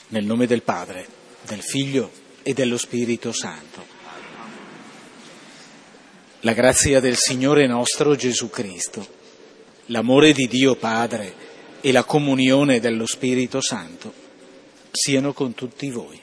Nel nome del Padre, del Figlio e dello Spirito Santo. La grazia del Signore nostro Gesù Cristo, l'amore di Dio Padre e la comunione dello Spirito Santo siano con tutti voi.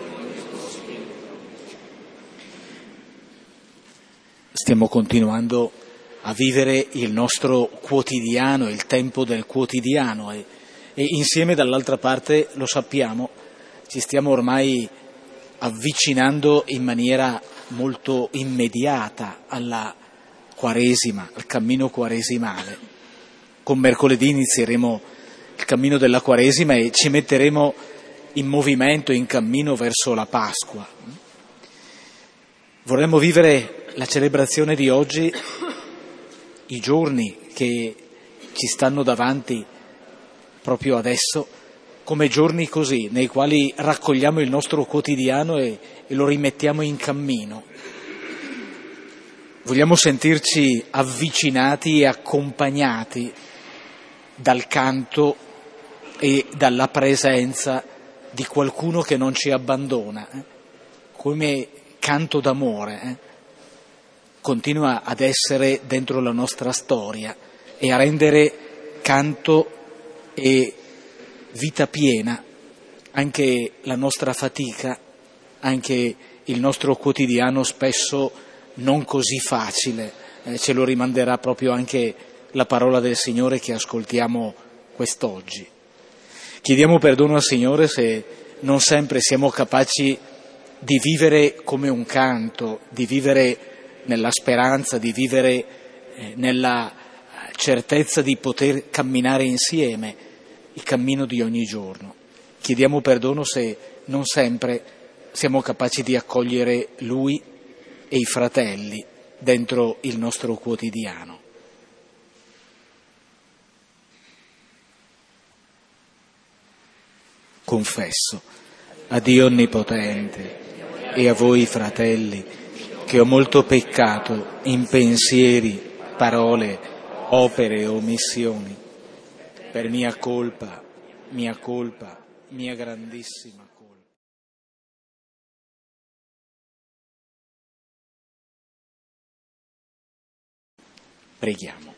Stiamo continuando a vivere il nostro quotidiano, il tempo del quotidiano e insieme dall'altra parte, lo sappiamo, ci stiamo ormai avvicinando in maniera molto immediata alla Quaresima, al cammino quaresimale. Con mercoledì inizieremo il cammino della Quaresima e ci metteremo in movimento, in cammino verso la Pasqua. Vorremmo vivere la celebrazione di oggi, i giorni che ci stanno davanti proprio adesso, come giorni così, nei quali raccogliamo il nostro quotidiano e lo rimettiamo in cammino. Vogliamo sentirci avvicinati e accompagnati dal canto e dalla presenza di qualcuno che non ci abbandona, come canto d'amore, continua ad essere dentro la nostra storia e a rendere canto e vita piena anche la nostra fatica, anche il nostro quotidiano spesso non così facile, ce lo rimanderà proprio anche la parola del Signore che ascoltiamo quest'oggi. Chiediamo perdono al Signore se non sempre siamo capaci di vivere come un canto, di vivere nella speranza, di vivere nella certezza di poter camminare insieme il cammino di ogni giorno. Chiediamo perdono se non sempre siamo capaci di accogliere Lui e i fratelli dentro il nostro quotidiano. Confesso a Dio Onnipotente e a voi fratelli che ho molto peccato in pensieri, parole, opere e omissioni, per mia colpa, mia grandissima colpa. Preghiamo.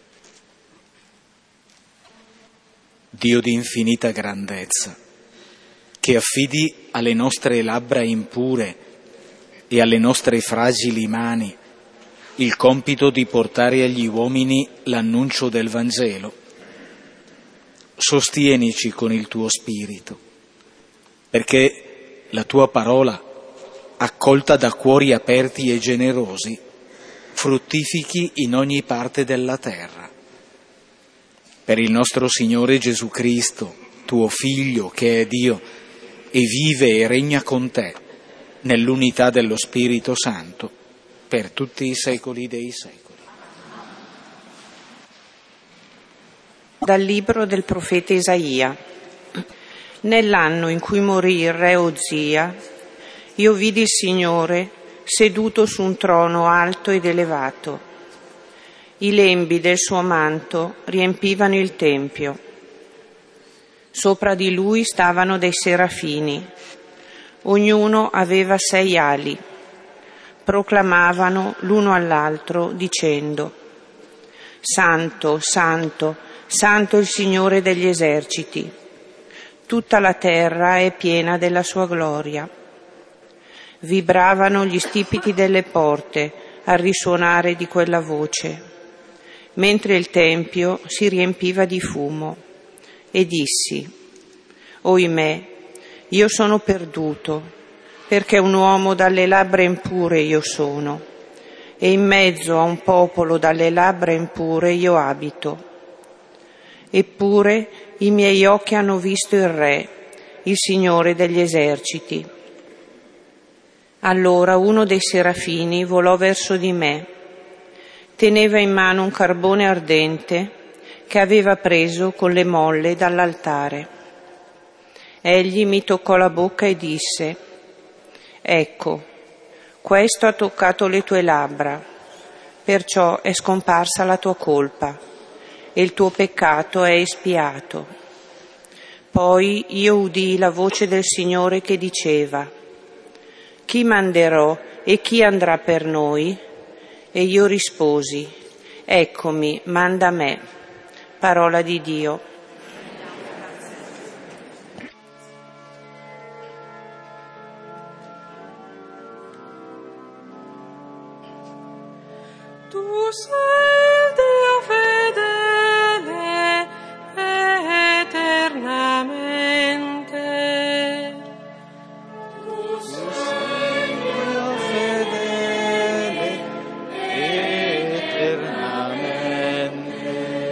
Dio di infinita grandezza, che affidi alle nostre labbra impure e alle nostre fragili mani il compito di portare agli uomini l'annuncio del Vangelo, sostienici con il tuo Spirito, perché la tua parola, accolta da cuori aperti e generosi, fruttifichi in ogni parte della terra. Per il nostro Signore Gesù Cristo, tuo Figlio, che è Dio, e vive e regna con te, nell'unità dello Spirito Santo, per tutti i secoli dei secoli. Dal libro del profeta Isaia. Nell'anno in cui morì il re Ozia, io vidi il Signore seduto su un trono alto ed elevato. I lembi del suo manto riempivano il tempio. Sopra di lui stavano dei serafini. Ognuno aveva 6 ali. Proclamavano l'uno all'altro dicendo: Santo, Santo, Santo il Signore degli eserciti, tutta la terra è piena della sua gloria. Vibravano gli stipiti delle porte al risuonare di quella voce, mentre il tempio si riempiva di fumo, e dissi: Oimè, io sono perduto, perché un uomo dalle labbra impure io sono, e in mezzo a un popolo dalle labbra impure io abito. Eppure i miei occhi hanno visto il Re, il Signore degli eserciti. Allora uno dei serafini volò verso di me. Teneva in mano un carbone ardente che aveva preso con le molle dall'altare. Egli mi toccò la bocca e disse: Ecco, questo ha toccato le tue labbra, perciò è scomparsa la tua colpa e il tuo peccato è espiato. Poi io udii la voce del Signore che diceva: chi manderò e chi andrà per noi? E io risposi: eccomi, manda me. Parola di Dio. Tu sei il Dio fedele eternamente. Tu sei il Dio fedele eternamente.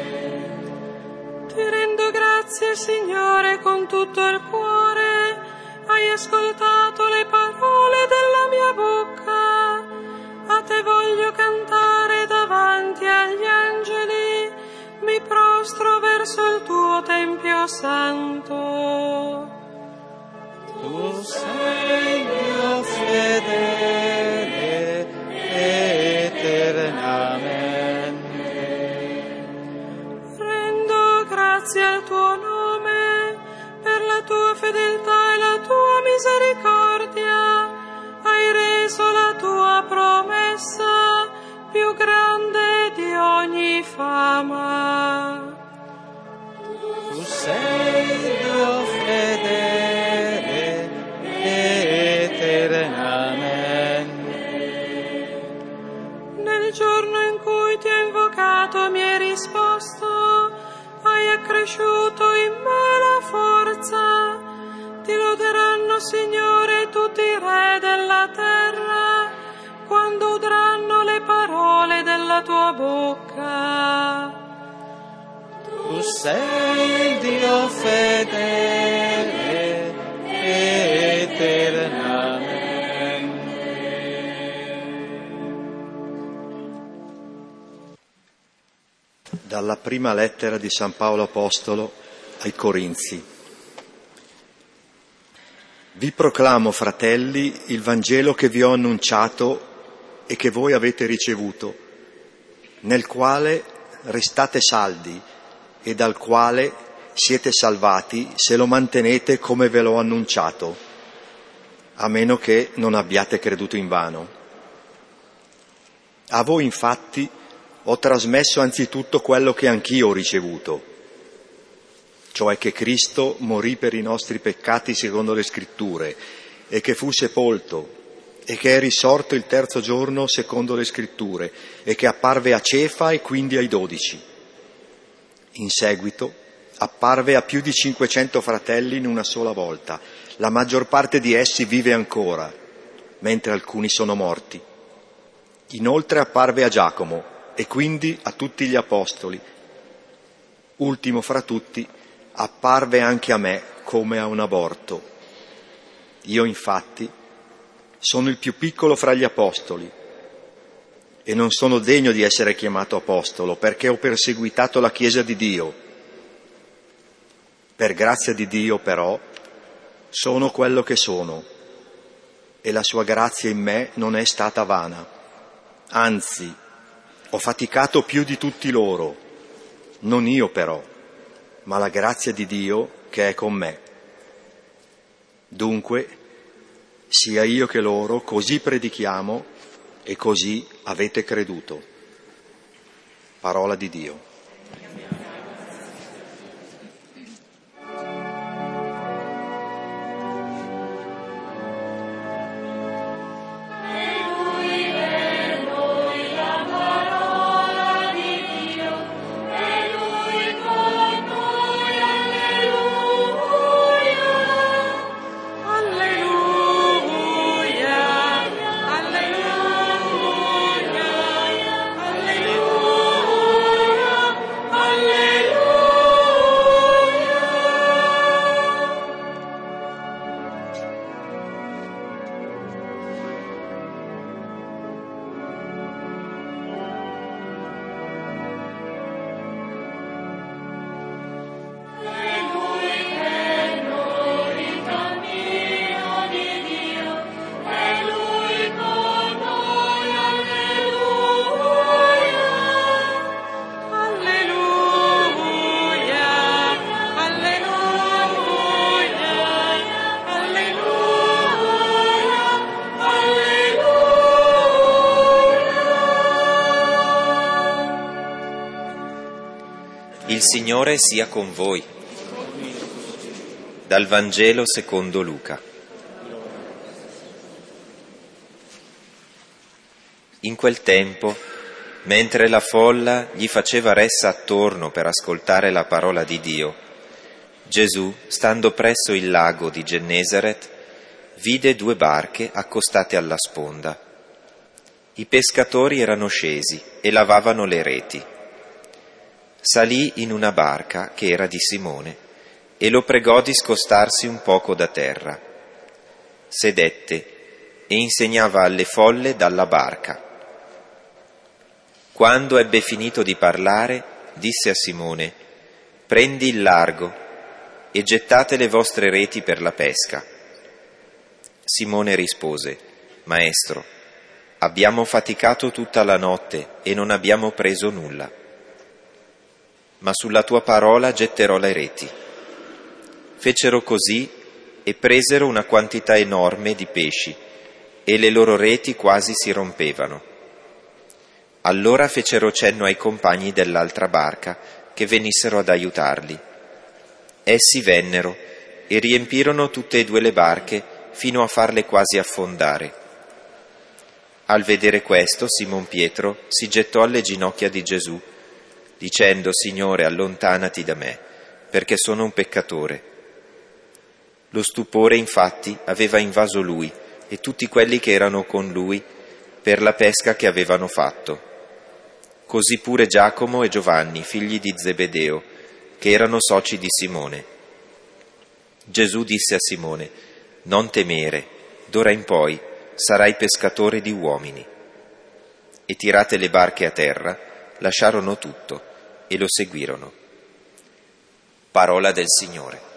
Ti rendo grazie, Signore, con tutto il cuore. Hai ascoltato le parole della mia bocca. A te voglio cantare davanti agli angeli, mi prostro verso il tuo tempio santo. Tu sei Dio fedele eternamente. Rendo grazie al tuo nome per la tua fedeltà e la tua misericordia. Hai reso la tua promessa più grande di ogni fama. Tu sei Dio fedele eternamente. Nel giorno in cui ti ho invocato mi hai risposto, hai accresciuto in me la forza. Ti loderanno, Signore, tutti i re della terra, quando udranno le parole della tua bocca. Tu sei il Dio fedele eternamente. Dalla prima lettera di San Paolo Apostolo ai Corinzi. Vi proclamo, fratelli, il Vangelo che vi ho annunciato e che voi avete ricevuto, nel quale restate saldi e dal quale siete salvati se lo mantenete come ve l'ho annunciato, a meno che non abbiate creduto invano. A voi, infatti, ho trasmesso anzitutto quello che anch'io ho ricevuto, cioè che Cristo morì per i nostri peccati secondo le Scritture, e che fu sepolto, e che è risorto il terzo giorno secondo le Scritture, e che apparve a Cefa e quindi ai 12. In seguito apparve a più di 500 fratelli in una sola volta. La maggior parte di essi vive ancora, mentre alcuni sono morti. Inoltre apparve a Giacomo, e quindi a tutti gli apostoli. Ultimo fra tutti, apparve anche a me come a un aborto. Io infatti sono il più piccolo fra gli apostoli e non sono degno di essere chiamato apostolo, perché ho perseguitato la Chiesa di Dio. Per grazia di Dio, però, sono quello che sono, e la sua grazia in me non è stata vana. Anzi, ho faticato più di tutti loro, non io però, ma la grazia di Dio che è con me. Dunque, sia io che loro così predichiamo e così avete creduto. Parola di Dio. Il Signore sia con voi. Dal Vangelo secondo Luca. In quel tempo, mentre la folla gli faceva ressa attorno per ascoltare la parola di Dio, Gesù, stando presso il lago di Gennesaret, vide 2 barche accostate alla sponda. I pescatori erano scesi e lavavano le reti. Salì in una barca che era di Simone e lo pregò di scostarsi un poco da terra. Sedette e insegnava alle folle dalla barca. Quando ebbe finito di parlare, disse a Simone: «Prendi il largo e gettate le vostre reti per la pesca». Simone rispose: «Maestro, abbiamo faticato tutta la notte e non abbiamo preso nulla. Ma sulla tua parola getterò le reti». Fecero così e presero una quantità enorme di pesci, e le loro reti quasi si rompevano. Allora fecero cenno ai compagni dell'altra barca che venissero ad aiutarli. Essi vennero e riempirono tutte e 2 le barche fino a farle quasi affondare. Al vedere questo, Simon Pietro si gettò alle ginocchia di Gesù, dicendo: «Signore, allontanati da me, perché sono un peccatore». Lo stupore, infatti, aveva invaso lui e tutti quelli che erano con lui per la pesca che avevano fatto. Così pure Giacomo e Giovanni, figli di Zebedeo, che erano soci di Simone. Gesù disse a Simone: «Non temere, d'ora in poi sarai pescatore di uomini». E tirate le barche a terra, lasciarono tutto e lo seguirono. Parola del Signore.